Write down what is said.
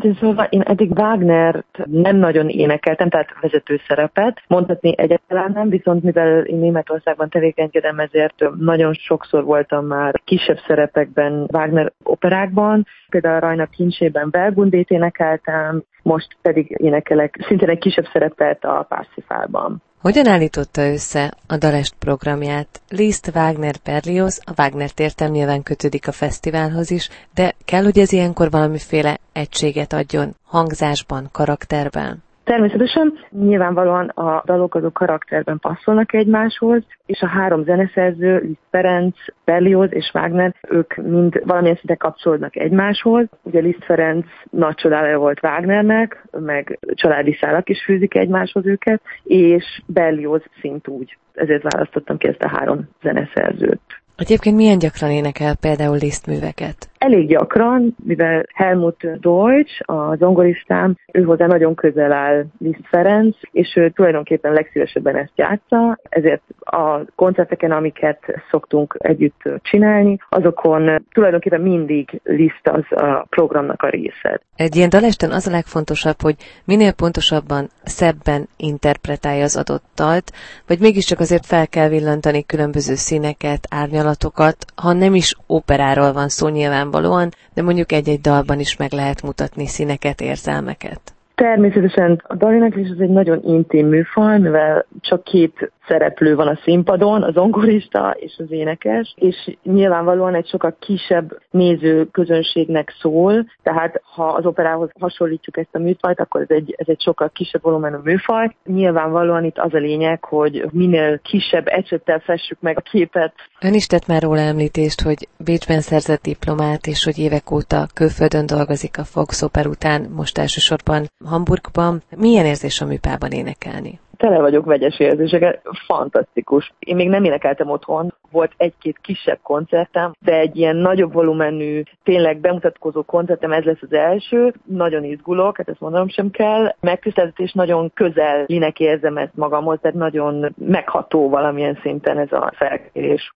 Őszintén szólva, én eddig Wagnert nem nagyon énekeltem, tehát vezető szerepet. Mondhatni egyáltalán nem, viszont mivel én Németországban tevékenykedem, ezért nagyon sokszor voltam már kisebb szerepekben Wagner operákban. Például a Rajna kincsében Belgundét énekeltem, most pedig énekelek szintén egy kisebb szerepet a Parsifalban. Hogyan állította össze a Dalest programját? Liszt, Wagner, Berlioz, a Wagner tértem nyilván kötődik a fesztiválhoz is, de kell, hogy ez ilyenkor valamiféle egységet adjon hangzásban, karakterben? Természetesen nyilvánvalóan a dalok azok karakterben passzolnak egymáshoz, és a három zeneszerző, Liszt Ferenc, Berlioz és Wagner, ők mind valamilyen szinten kapcsolódnak egymáshoz. Ugye Liszt Ferenc nagy csodája volt Wagnernek, meg családi szálak is fűzik egymáshoz őket, és Berlioz szintúgy. Ezért választottam ki ezt a három zeneszerzőt. Egyébként milyen gyakran énekel például Liszt műveket? Elég gyakran, mivel Helmut Deutsch, a zongoristám, ő hozzá nagyon közel áll Liszt Ferenc, és ő tulajdonképpen legszívesebben ezt játsza, ezért a koncerteken, amiket szoktunk együtt csinálni, azokon tulajdonképpen mindig Liszt az a programnak a része. Egy ilyen dalesten az a legfontosabb, hogy minél pontosabban, szebben interpretálja az adott dalt, vagy mégiscsak azért fel kell villantani különböző színeket, árnyalatokat, ha nem is operáról van szó nyilvánvalóan, de mondjuk egy-egy dalban is meg lehet mutatni színeket, érzelmeket. Természetesen a daléneklés az egy nagyon intim műfaj, mivel csak két szereplő van a színpadon, a zongorista és az énekes, és nyilvánvalóan egy sokkal kisebb néző közönségnek szól, tehát ha az operához hasonlítjuk ezt a műfajt, akkor ez egy sokkal kisebb volumenű műfaj. Nyilvánvalóan itt az a lényeg, hogy minél kisebb ecsettel fessük meg a képet. Ön is tett már róla említést, hogy Bécsben szerzett diplomát, és hogy évek óta külföldön dolgozik a Volksoper után, most elsősorban Hamburgban. Milyen érzés a műpában énekelni? Tele vagyok vegyes érzéseket, fantasztikus. Én még nem énekeltem otthon, volt egy-két kisebb koncertem, de egy ilyen nagyobb volumenű, tényleg bemutatkozó koncertem, ez lesz az első. Nagyon izgulok, hát ezt mondanom sem kell. Megtiszteltetés, nagyon közelinek érzem ezt magamhoz, tehát nagyon megható valamilyen szinten ez a felkérés.